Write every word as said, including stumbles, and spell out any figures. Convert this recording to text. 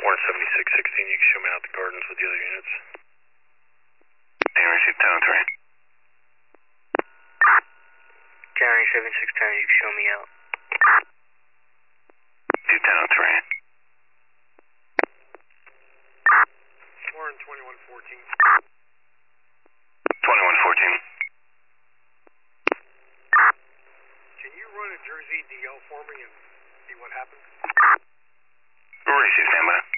Warren seventy-six sixteen, you can show me out the gardens with the other units. Hey, receive ten oh three. County seventy-six ten, you can show me out. two ten oh three. Warren twenty-one fourteen. twenty-one fourteen. Can you run a Jersey D L for me and see what happens? Receive standby.